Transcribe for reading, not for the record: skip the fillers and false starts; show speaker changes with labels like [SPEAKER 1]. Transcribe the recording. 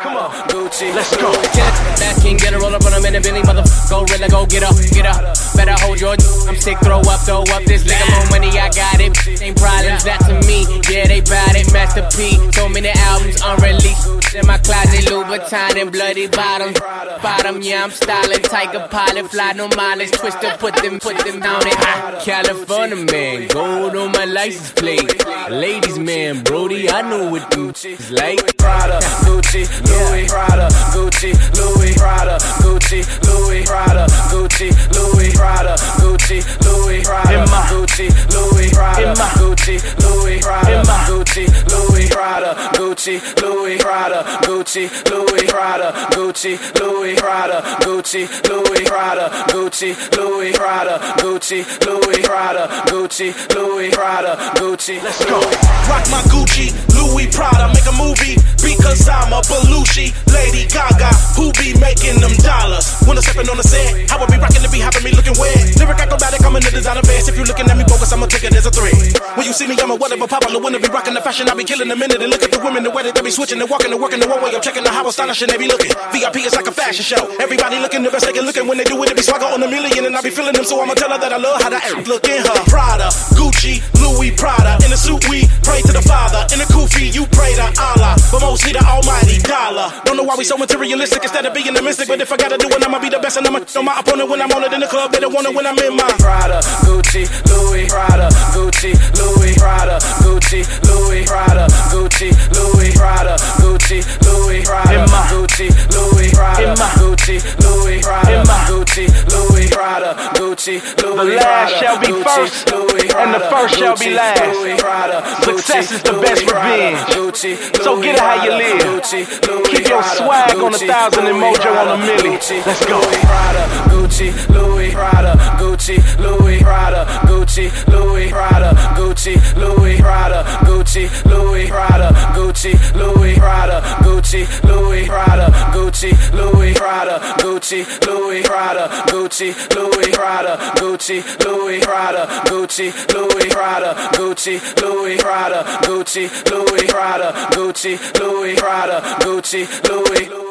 [SPEAKER 1] Come on,
[SPEAKER 2] Gucci,
[SPEAKER 1] let's go.
[SPEAKER 2] Get it, back king, get a roll up on him in a Bentley, motherfucker. Gorilla, go get up, get up. Better hold your I'm sick, throw up this nigga more money, I got it. Ain't problems, that to me. Yeah, they bout it, Master P. So many albums unreleased. In my closet, Louboutin and bloody bottoms. Yeah, I'm styling, Tiger Pilot, fly no mileage, Twister, put them down in California, man, gold on my license plate. Ladies, man, Brody, I know what them is like.
[SPEAKER 3] Prada, Gucci, Louis, Prada, Gucci, Louis, Prada, Gucci, Louis, Prada, Gucci, Louis, Prada, Gucci, Louis, Prada, Gucci, Louis, Prada, Gucci, Louis, Prada, Gucci, Louis, Prada, Gucci, Louis, Prada, Gucci, Louis, Prada, Gucci, Louis, Prada, Gucci, Louis, Prada, Gucci, Louis, Prada, Gucci, Louis, Prada, Gucci, Louis, Prada, Gucci.
[SPEAKER 1] Let's go.
[SPEAKER 4] Rock my Gucci, Louis Prada, make a movie because I'm a Belushi. Lady Gaga, who be making them dollars? When I'm stepping on the set, I would be rocking to be having me looking wet. Lyric acrobatic, I'm in the designer vest. If you looking at me bogus, I'ma take it as a threat. When you see me, I'm a whatever popular winner. Be rocking the fashion, I be killing the minute. And look at the women, the way that they be switching and walking and working the one way. I'm checking the how astonishing they be looking. VIP is like a fashion show. Everybody looking the best they can looking. When they do it, they be swagger on a million. And I be feeling them, so I'ma tell her that I love how that look in her. Prada, Gucci, Louis Prada. In the suit, we pray to the Father. In the kufi, you pray to Allah. But mostly the almighty dollar. Don't know why we so materialistic instead of being the mystic. But if I gotta do it, I'ma be the best. And I'ma know my opponent when I'm on it in the club. They don't want it when I'm in my
[SPEAKER 3] Prada, Gucci, Louis, Prada, Gucci, Louis, Prada, Gucci, Louis, Prada, Gucci, Louis, Prada, Gucci, Louis, Prada, Gucci, Louis, Prada, Gucci, Louis, Prada, Gucci, Louis, Prada, Gucci, Louis,
[SPEAKER 1] The last shall be first, and the first shall be last. Success is the best revenge. So get it how you live. Keep your swag on 1,000 and mojo on a milli. Let's go.
[SPEAKER 3] Gucci, Louis, Prada, Gucci, Louis, Prada, Gucci, Louis, Prada, Gucci, Louis, Prada, Gucci, Louis, Prada, Gucci, Louis, Prada, Gucci, Louis, Prada, Gucci, Louis, Prada, Gucci, Louis, Prada, Gucci, Louis, Prada, Gucci, Louis, Prada, Gucci, Louis, Prada, Gucci, Louis, Prada, Gucci, Louis, Prada, Gucci, Louis, Prada, Gucci, Louis.